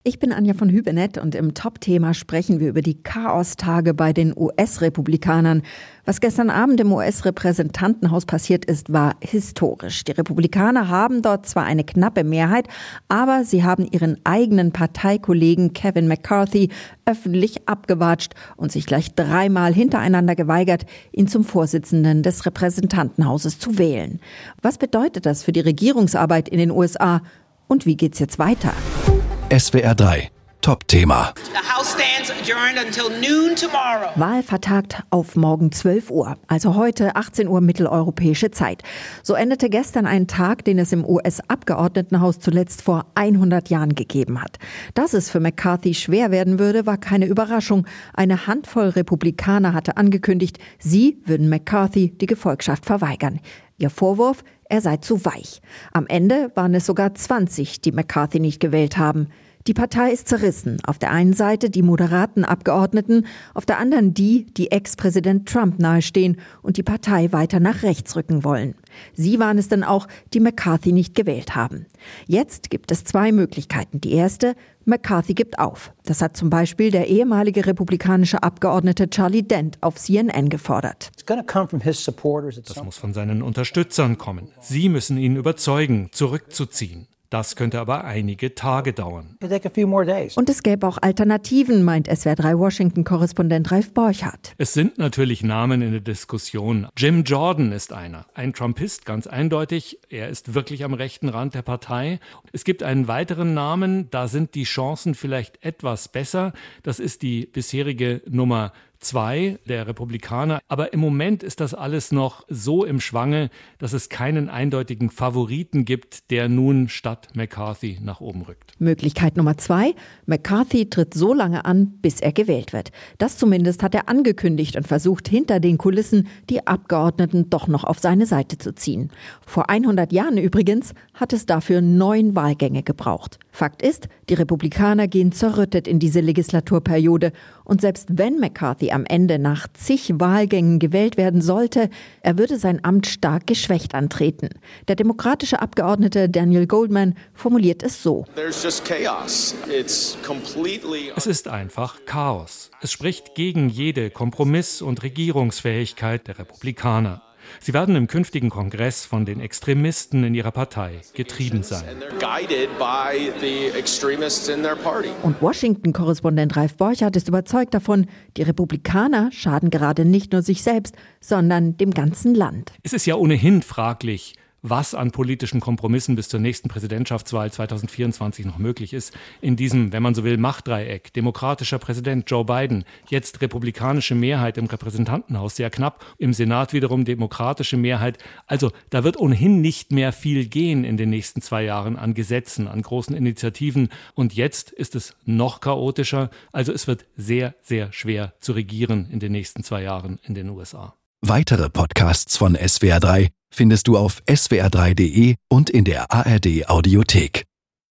Ich bin Anja von Hübinette und im Top-Thema sprechen wir über die Chaostage bei den US-Republikanern. Was gestern Abend im US-Repräsentantenhaus passiert ist, war historisch. Die Republikaner haben dort zwar eine knappe Mehrheit, aber sie haben ihren eigenen Parteikollegen Kevin McCarthy öffentlich abgewatscht und sich gleich 3-mal hintereinander geweigert, ihn zum Vorsitzenden des Repräsentantenhauses zu wählen. Was bedeutet das für die Regierungsarbeit in den USA? Und wie geht's jetzt weiter? SWR 3 Top-Thema. Wahl vertagt auf morgen 12 Uhr, also heute 18 Uhr mitteleuropäische Zeit. So endete gestern ein Tag, den es im US-Abgeordnetenhaus zuletzt vor 100 Jahren gegeben hat. Dass es für McCarthy schwer werden würde, war keine Überraschung. Eine Handvoll Republikaner hatte angekündigt, sie würden McCarthy die Gefolgschaft verweigern. Ihr Vorwurf, er sei zu weich. Am Ende waren es sogar 20, die McCarthy nicht gewählt haben. Die Partei ist zerrissen. Auf der einen Seite die moderaten Abgeordneten, auf der anderen die Ex-Präsident Trump nahestehen und die Partei weiter nach rechts rücken wollen. Sie waren es dann auch, die McCarthy nicht gewählt haben. Jetzt gibt es 2 Möglichkeiten. Die erste, McCarthy gibt auf. Das hat zum Beispiel der ehemalige republikanische Abgeordnete Charlie Dent auf CNN gefordert. Das muss von seinen Unterstützern kommen. Sie müssen ihn überzeugen, zurückzuziehen. Das könnte aber einige Tage dauern. Und es gäbe auch Alternativen, meint SWR 3 Washington-Korrespondent Ralf Borchardt. Es sind natürlich Namen in der Diskussion. Jim Jordan ist einer. Ein Trumpist, ganz eindeutig. Er ist wirklich am rechten Rand der Partei. Es gibt einen weiteren Namen, da sind die Chancen vielleicht etwas besser. Das ist die bisherige Nummer 2 der Republikaner. Aber im Moment ist das alles noch so im Schwange, dass es keinen eindeutigen Favoriten gibt, der nun statt McCarthy nach oben rückt. Möglichkeit Nummer 2. McCarthy tritt so lange an, bis er gewählt wird. Das zumindest hat er angekündigt und versucht hinter den Kulissen die Abgeordneten doch noch auf seine Seite zu ziehen. Vor 100 Jahren übrigens hat es dafür 9 Wahlgänge gebraucht. Fakt ist, die Republikaner gehen zerrüttet in diese Legislaturperiode. Und selbst wenn McCarthy am Ende nach zig Wahlgängen gewählt werden sollte, er würde sein Amt stark geschwächt antreten. Der demokratische Abgeordnete Daniel Goldman formuliert es so. Es ist einfach Chaos. Es spricht gegen jede Kompromiss- und Regierungsfähigkeit der Republikaner. Sie werden im künftigen Kongress von den Extremisten in ihrer Partei getrieben sein. Und Washington-Korrespondent Ralf Borchardt ist überzeugt davon, die Republikaner schaden gerade nicht nur sich selbst, sondern dem ganzen Land. Es ist ja ohnehin fraglich, was an politischen Kompromissen bis zur nächsten Präsidentschaftswahl 2024 noch möglich ist. In diesem, wenn man so will, Machtdreieck, demokratischer Präsident Joe Biden, jetzt republikanische Mehrheit im Repräsentantenhaus, sehr knapp, im Senat wiederum demokratische Mehrheit. Also da wird ohnehin nicht mehr viel gehen in den nächsten 2 Jahren an Gesetzen, an großen Initiativen. Und jetzt ist es noch chaotischer. Also es wird sehr, sehr schwer zu regieren in den nächsten 2 Jahren in den USA. Weitere Podcasts von SWR 3 findest du auf swr3.de und in der ARD Audiothek.